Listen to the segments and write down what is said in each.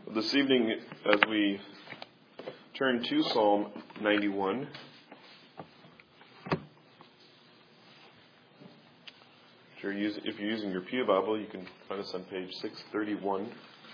This evening, as we turn to Psalm 91, if you're using your Pew Bible, you can find us on page 631.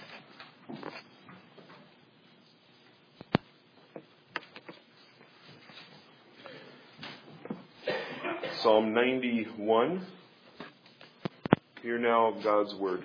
Psalm 91. Hear now God's word.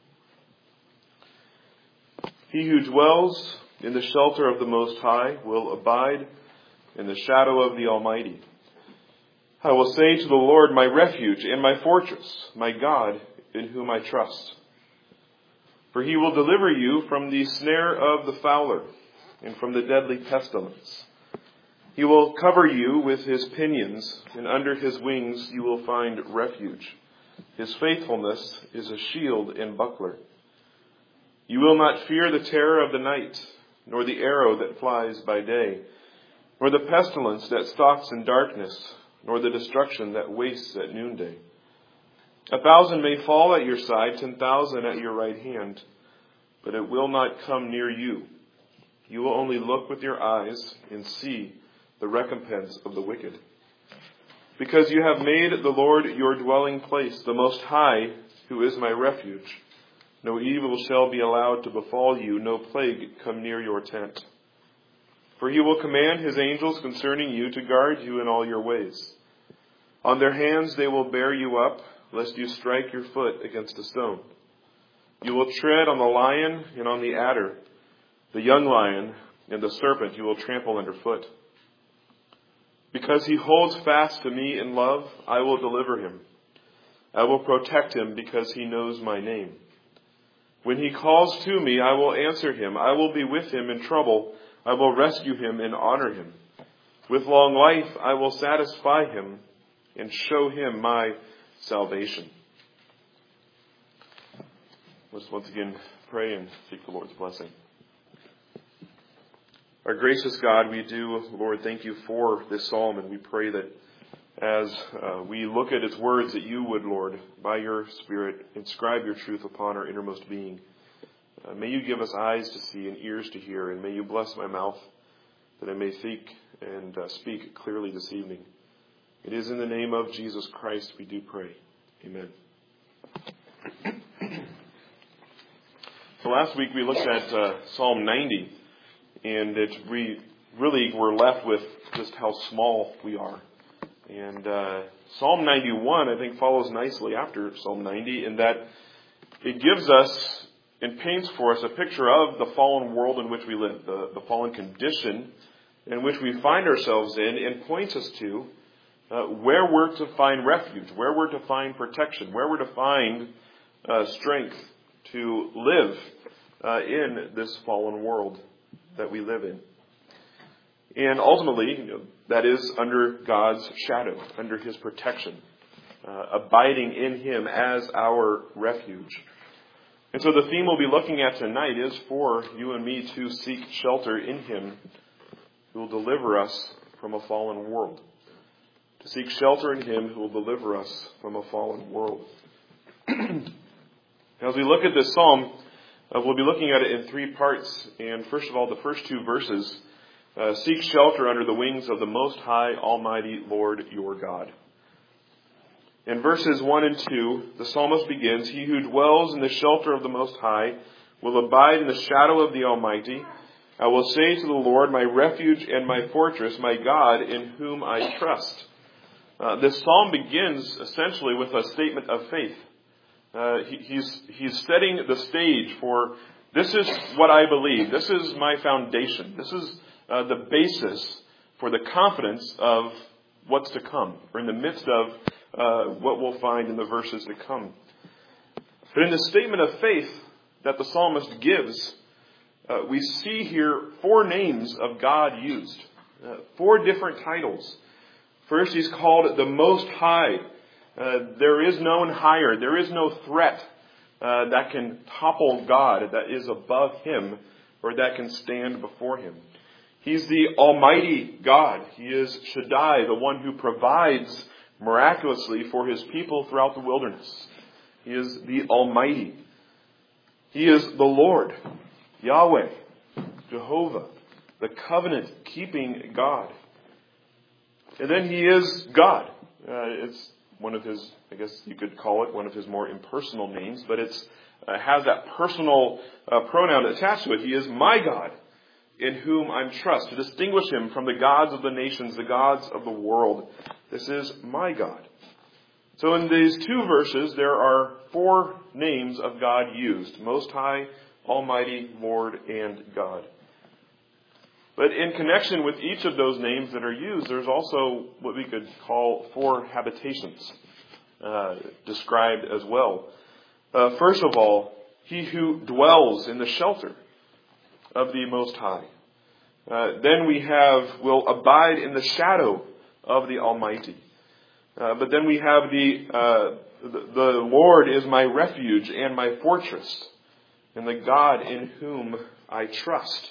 He who dwells in the shelter of the Most High will abide in the shadow of the Almighty. I will say to the Lord, my refuge and my fortress, my God, in whom I trust. For he will deliver you from the snare of the fowler and from the deadly pestilence. He will cover you with his pinions, and under his wings you will find refuge. His faithfulness is a shield and buckler. You will not fear the terror of the night, nor the arrow that flies by day, nor the pestilence that stalks in darkness, nor the destruction that wastes at noonday. 1,000 may fall at your side, 10,000 at your right hand, but it will not come near you. You will only look with your eyes and see the recompense of the wicked. Because you have made the Lord your dwelling place, the Most High, who is my refuge. No evil shall be allowed to befall you, no plague come near your tent. For he will command his angels concerning you to guard you in all your ways. On their hands they will bear you up, lest you strike your foot against a stone. You will tread on the lion and on the adder, the young lion and the serpent you will trample underfoot. Because he holds fast to me in love, I will deliver him. I will protect him because he knows my name. When he calls to me, I will answer him. I will be with him in trouble. I will rescue him and honor him. With long life, I will satisfy him and show him my salvation. Let's once again pray and seek the Lord's blessing. Our gracious God, we do, Lord, thank you for this psalm, and we pray that as we look at its words, that you would, Lord, by your Spirit, inscribe your truth upon our innermost being. May you give us eyes to see and ears to hear, and may you bless my mouth that I may think and speak clearly this evening. It is in the name of Jesus Christ we do pray. Amen. So last week we looked at Psalm 90, and we really were left with just how small we are. And Psalm 91, I think, follows nicely after Psalm 90 in that it gives us and paints for us a picture of the fallen world in which we live, the fallen condition in which we find ourselves in, and points us to where we're to find refuge, where we're to find protection, where we're to find strength to live in this fallen world that we live in. And ultimately, that is under God's shadow, under his protection, abiding in him as our refuge. And so the theme we'll be looking at tonight is for you and me to seek shelter in him who will deliver us from a fallen world. To seek shelter in him who will deliver us from a fallen world. As we look at this psalm, we'll be looking at it in three parts. And first of all, the first two verses, seek shelter under the wings of the Most High, Almighty Lord your God. In verses 1 and 2, the psalmist begins, he who dwells in the shelter of the Most High will abide in the shadow of the Almighty. I will say to the Lord, my refuge and my fortress, my God, in whom I trust. This psalm begins essentially with a statement of faith. He's setting the stage for, this is what I believe. This is my foundation. This is the basis for the confidence of what's to come, or in the midst of what we'll find in the verses to come. But in the statement of faith that the psalmist gives, we see here four names of God used, four different titles. First, he's called the Most High. There is no one higher. There is no threat that can topple God, that is above him, or that can stand before him. He's the Almighty God. He is Shaddai, the one who provides miraculously for his people throughout the wilderness. He is the Almighty. He is the Lord. Yahweh, Jehovah, the covenant-keeping God. And then He is God. It's one of His, I guess you could call it one of His more impersonal names, but it's has that personal pronoun attached to it. He is my God, in whom I'm trust, to distinguish Him from the gods of the nations, the gods of the world. This is my God. So in these two verses, there are 4 names of God used: Most High, Almighty, Lord, and God. But in connection with each of those names that are used, there's also what we could call 4 habitations described as well. First of all, He who dwells in the shelter of the Most High. Then we will abide in the shadow of the Almighty. But then we have the Lord is my refuge and my fortress, and the God in whom I trust.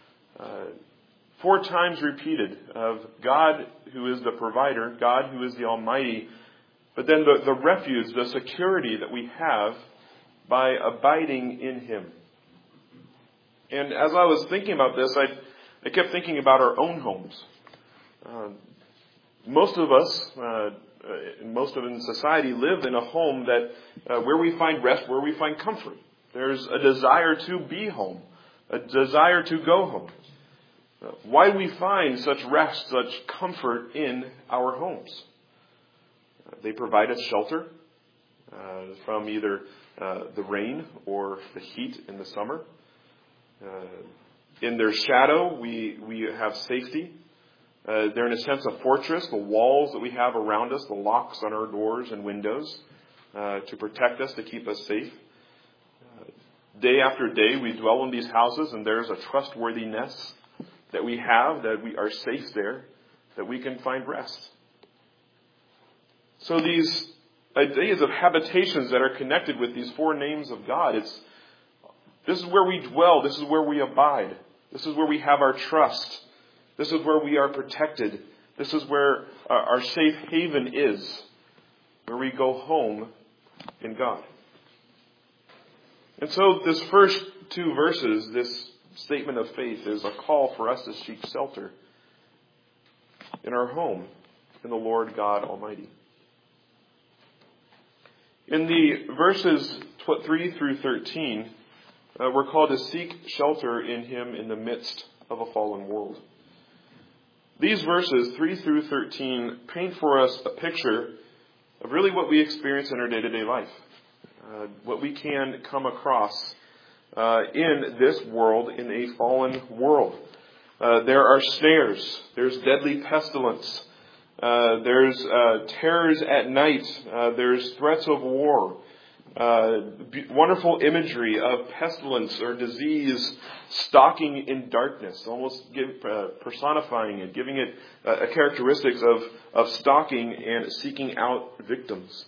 4 times repeated of God who is the provider, God who is the Almighty, but then the refuge, the security that we have by abiding in Him. And as I was thinking about this, I kept thinking about our own homes. Most of us, most of in society, live in a home that where we find rest, where we find comfort. There's a desire to be home, a desire to go home. Why do we find such rest, such comfort in our homes? They provide us shelter from either the rain or the heat in the summer. In their shadow, we have safety. They're in a sense a fortress, the walls that we have around us, the locks on our doors and windows to protect us, to keep us safe. Day after day, we dwell in these houses, and there's a trustworthiness that we have, that we are safe there, that we can find rest. So these ideas of habitations that are connected with these 4 names of God, this is where we dwell, this is where we abide, this is where we have our trust, this is where we are protected, this is where our safe haven is, where we go home in God. And so this first 2 verses, this statement of faith, is a call for us to seek shelter in our home in the Lord God Almighty. In the verses 3 through 13, we're called to seek shelter in Him in the midst of a fallen world. These verses, 3 through 13, paint for us a picture of really what we experience in our day-to-day life, what we can come across in this world, in a fallen world. There are snares. There's deadly pestilence. There's terrors at night. There's threats of war. Wonderful imagery of pestilence or disease stalking in darkness, almost personifying it, giving it characteristics of stalking and seeking out victims.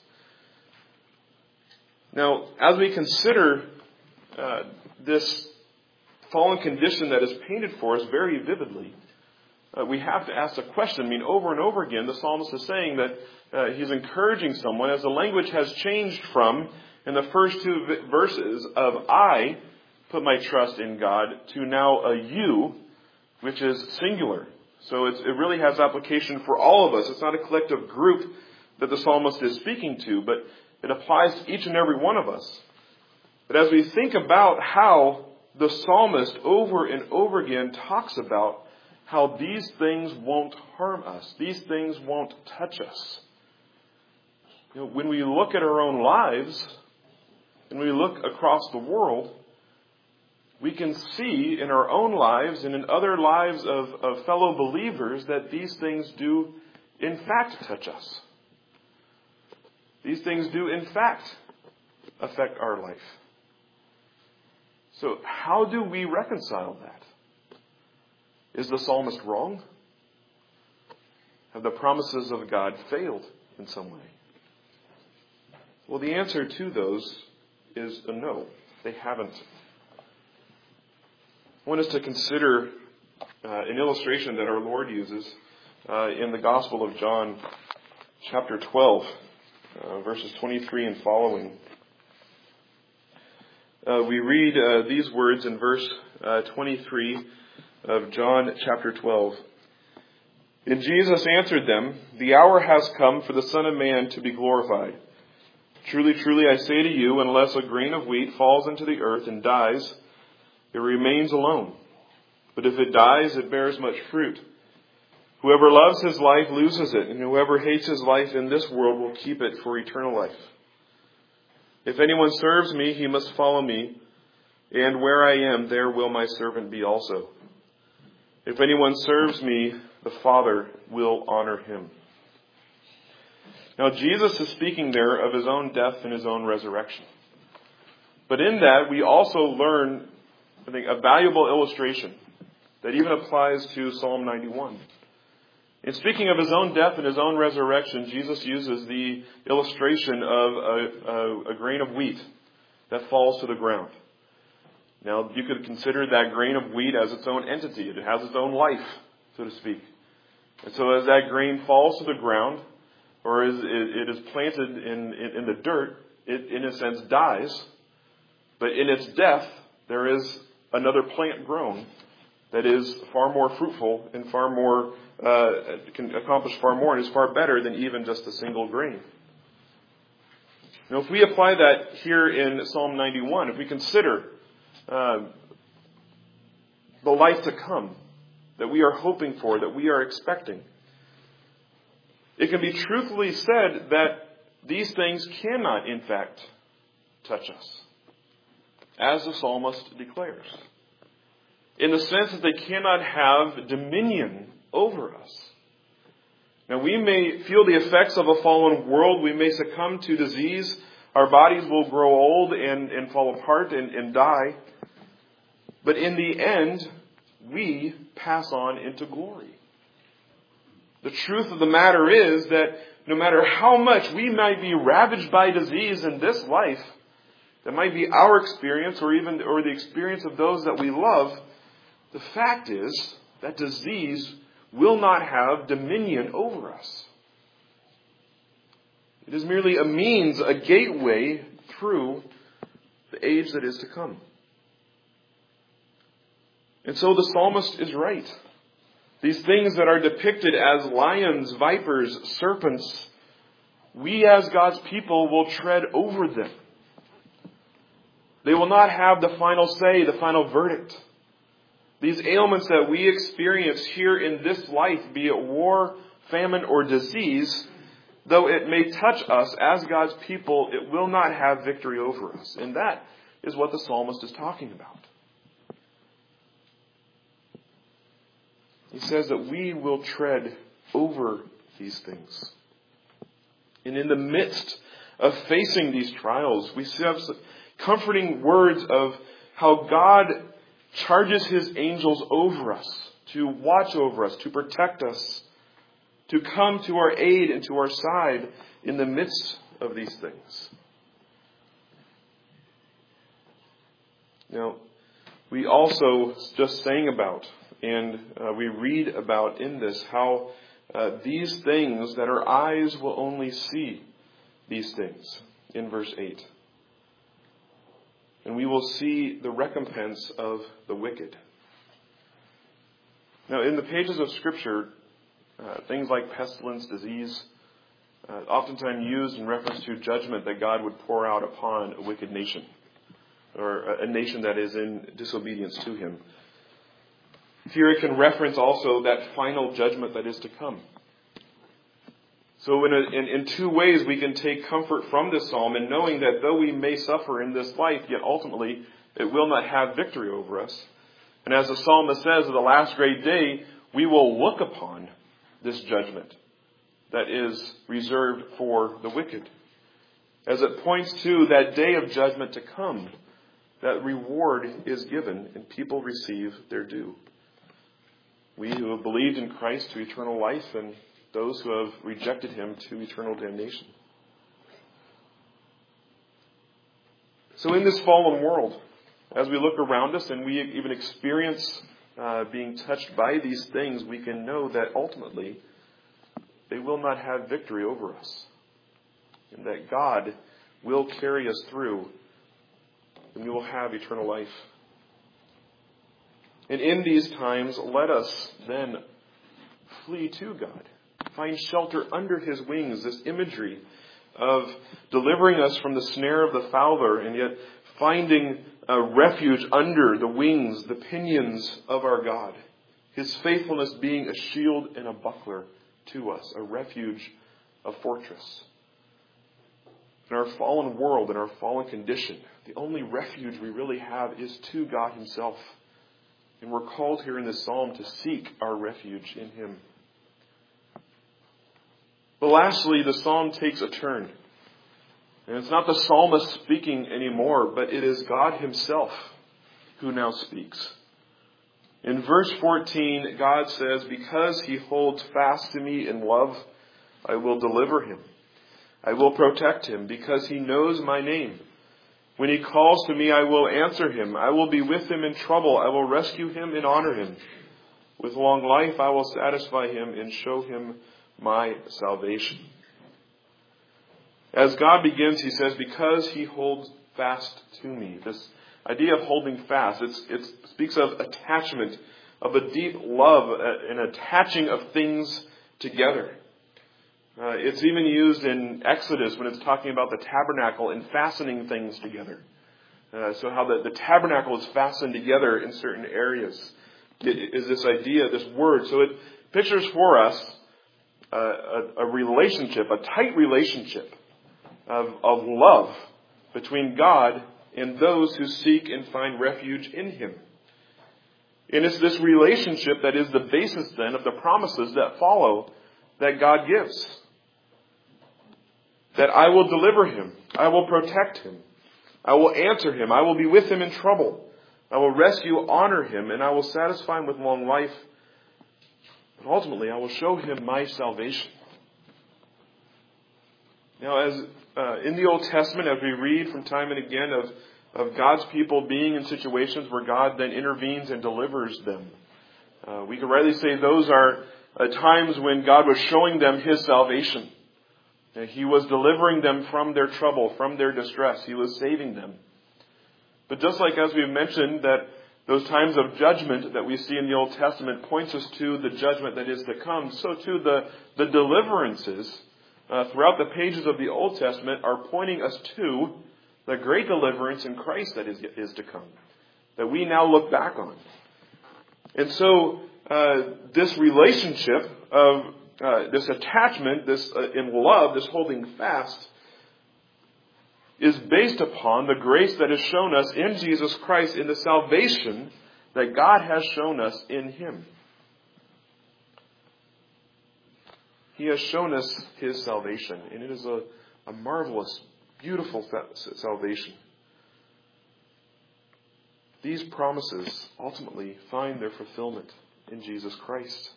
Now, as we consider this fallen condition that is painted for us very vividly, we have to ask the question. I mean, over and over again, the psalmist is saying that he's encouraging someone, as the language has changed from, in the first 2 verses, of I put my trust in God, to now a you, which is singular. So it really has application for all of us. It's not a collective group that the psalmist is speaking to, but it applies to each and every one of us. But as we think about how the psalmist over and over again talks about how these things won't harm us, these things won't touch us. When we look at our own lives, and we look across the world, we can see in our own lives and in other lives of fellow believers that these things do in fact touch us. These things do in fact affect our life. So how do we reconcile that? Is the psalmist wrong? Have the promises of God failed in some way? Well, the answer to those is a no. They haven't. I want us to consider an illustration that our Lord uses in the Gospel of John, chapter 12, verses 23 and following. We read these words in verse 23 of John chapter 12. And Jesus answered them, "The hour has come for the Son of Man to be glorified. Truly, truly, I say to you, unless a grain of wheat falls into the earth and dies, it remains alone. But if it dies, it bears much fruit. Whoever loves his life loses it, and whoever hates his life in this world will keep it for eternal life. If anyone serves me, he must follow me, and where I am, there will my servant be also. If anyone serves me, the Father will honor him." Now, Jesus is speaking there of his own death and his own resurrection. But in that, we also learn, I think, a valuable illustration that even applies to Psalm 91. In speaking of his own death and his own resurrection, Jesus uses the illustration of a grain of wheat that falls to the ground. Now, you could consider that grain of wheat as its own entity. It has its own life, so to speak. And so as that grain falls to the ground, or as it is planted in the dirt, it, in a sense, dies. But in its death, there is another plant grown that is far more fruitful and far more can accomplish far more and is far better than even just a single grain. Now, if we apply that here in Psalm 91, if we consider the life to come that we are hoping for, that we are expecting, it can be truthfully said that these things cannot, in fact, touch us, as the psalmist declares, in the sense that they cannot have dominion over us. Now, we may feel the effects of a fallen world. We may succumb to disease. Our bodies will grow old and fall apart and die. But in the end, we pass on into glory. The truth of the matter is that no matter how much we might be ravaged by disease in this life, that might be our experience or the experience of those that we love, the fact is that disease will not have dominion over us. It is merely a means, a gateway through the age that is to come. And so the psalmist is right. These things that are depicted as lions, vipers, serpents, we as God's people will tread over them. They will not have the final say, the final verdict. These ailments that we experience here in this life, be it war, famine, or disease, though it may touch us as God's people, it will not have victory over us. And that is what the psalmist is talking about. He says that we will tread over these things. And in the midst of facing these trials, we have comforting words of how God charges his angels over us, to watch over us, to protect us, to come to our aid and to our side in the midst of these things. Now, we also just sang about, and we read about in this, how these things that our eyes will only see these things in verse 8. And we will see the recompense of the wicked. Now, in the pages of Scripture, things like pestilence, disease, oftentimes used in reference to judgment that God would pour out upon a wicked nation, or a nation that is in disobedience to him. Here it can reference also that final judgment that is to come. So in two ways we can take comfort from this psalm in knowing that though we may suffer in this life, yet ultimately it will not have victory over us. And as the psalmist says, at the last great day, we will look upon this judgment that is reserved for the wicked. As it points to that day of judgment to come, that reward is given and people receive their due. We who have believed in Christ to eternal life, and those who have rejected him to eternal damnation. So in this fallen world, as we look around us and we even experience being touched by these things, we can know that ultimately they will not have victory over us. And that God will carry us through and we will have eternal life. And in these times, let us then flee to God. Find shelter under His wings, this imagery of delivering us from the snare of the fowler and yet finding a refuge under the wings, the pinions of our God. His faithfulness being a shield and a buckler to us, a refuge, a fortress. In our fallen world, in our fallen condition, the only refuge we really have is to God Himself. And we're called here in this psalm to seek our refuge in Him. But lastly, the psalm takes a turn. And it's not the psalmist speaking anymore, but it is God Himself who now speaks. In verse 14, God says, "Because He holds fast to me in love, I will deliver Him. I will protect Him, because He knows my name. When He calls to me, I will answer Him. I will be with Him in trouble. I will rescue Him and honor Him. With long life, I will satisfy Him and show Him my salvation." As God begins, He says, "Because He holds fast to me." This idea of holding fast, it speaks of attachment, of a deep love, an attaching of things together. It's even used in Exodus when it's talking about the tabernacle and fastening things together. So how the tabernacle is fastened together in certain areas. It is this idea, this word. So it pictures for us a relationship, a tight relationship of love between God and those who seek and find refuge in Him. And it's this relationship that is the basis then of the promises that follow that God gives. That I will deliver him. I will protect him. I will answer him. I will be with him in trouble. I will rescue, honor him, and I will satisfy him with long life. But ultimately, I will show him my salvation. Now, as in the Old Testament, as we read from time and again of God's people being in situations where God then intervenes and delivers them, we can rightly say those are times when God was showing them his salvation. He was delivering them from their trouble, from their distress. He was saving them. But just like as we've mentioned that those times of judgment that we see in the Old Testament points us to the judgment that is to come, so too the deliverances throughout the pages of the Old Testament are pointing us to the great deliverance in Christ that is to come, that we now look back on. And so this relationship of this attachment, this in love, this holding fast, is based upon the grace that is shown us in Jesus Christ, in the salvation that God has shown us in him. He has shown us his salvation, and it is a marvelous, beautiful salvation. These promises ultimately find their fulfillment in Jesus Christ.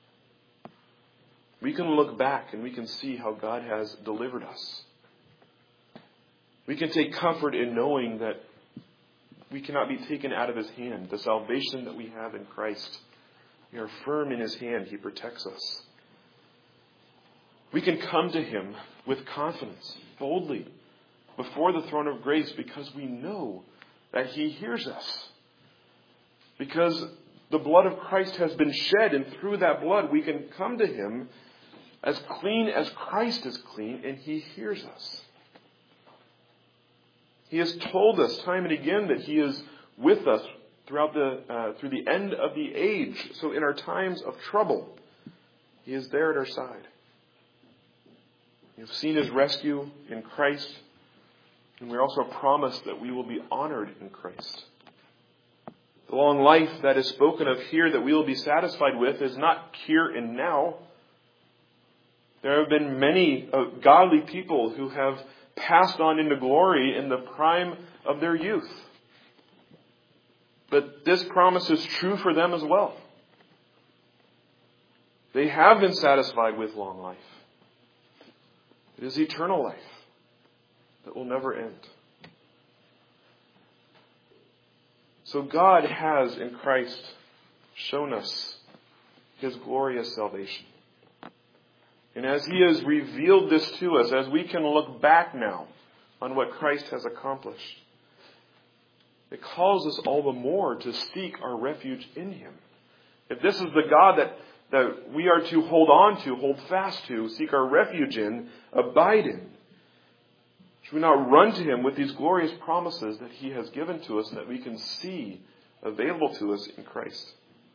We can look back and we can see how God has delivered us. We can take comfort in knowing that we cannot be taken out of his hand. The salvation that we have in Christ, we are firm in his hand. He protects us. We can come to him with confidence, boldly, before the throne of grace, because we know that he hears us. Because the blood of Christ has been shed, and through that blood we can come to him as clean as Christ is clean, and he hears us. He has told us time and again that he is with us throughout through the end of the age. So in our times of trouble, he is there at our side. We have seen his rescue in Christ, and we're also promised that we will be honored in Christ. The long life that is spoken of here that we will be satisfied with is not here and now. There have been many godly people who have passed on into glory in the prime of their youth. But this promise is true for them as well. They have been satisfied with long life. It is eternal life that will never end. So God has in Christ shown us his glorious salvation. And as he has revealed this to us, as we can look back now on what Christ has accomplished, it calls us all the more to seek our refuge in Him. If this is the God that we are to hold on to, hold fast to, seek our refuge in, abide in, should we not run to Him with these glorious promises that He has given to us that we can see available to us in Christ?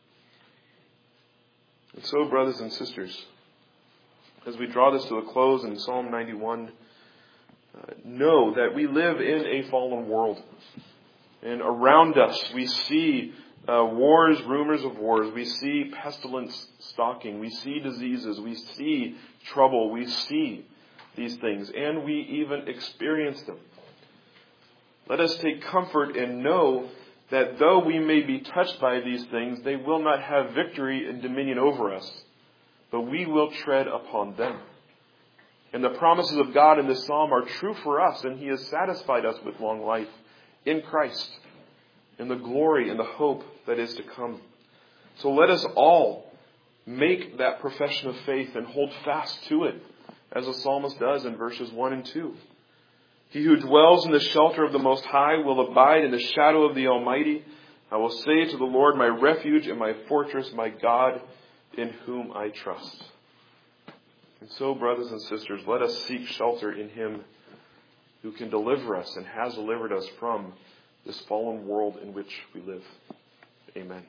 And so, brothers and sisters, as we draw this to a close in Psalm 91, know that we live in a fallen world. And around us we see wars, rumors of wars. We see pestilence stalking. We see diseases. We see trouble. We see these things. And we even experience them. Let us take comfort and know that though we may be touched by these things, they will not have victory and dominion over us. But we will tread upon them. And the promises of God in this psalm are true for us, and He has satisfied us with long life in Christ, in the glory and the hope that is to come. So let us all make that profession of faith and hold fast to it, as the psalmist does in verses 1 and 2. He who dwells in the shelter of the Most High will abide in the shadow of the Almighty. I will say to the Lord, my refuge and my fortress, my God, in whom I trust. And so, brothers and sisters, let us seek shelter in Him who can deliver us and has delivered us from this fallen world in which we live. Amen.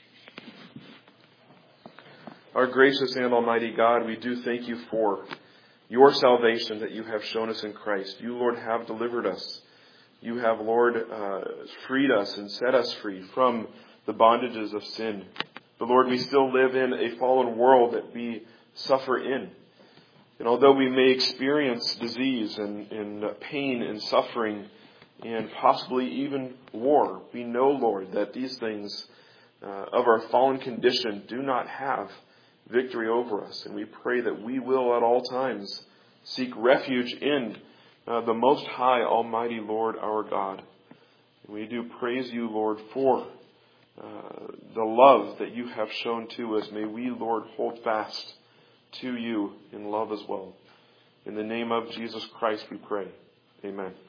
Our gracious and almighty God, we do thank You for Your salvation that You have shown us in Christ. You, Lord, have delivered us. You have, Lord, freed us and set us free from the bondages of sin. But Lord, we still live in a fallen world that we suffer in. And although we may experience disease and pain and suffering and possibly even war, we know, Lord, that these things of our fallen condition do not have victory over us. And we pray that we will at all times seek refuge in the Most High, Almighty Lord, our God. And we do praise You, Lord, for the love that You have shown to us. May we, Lord, hold fast to You in love as well. In the name of Jesus Christ we pray. Amen.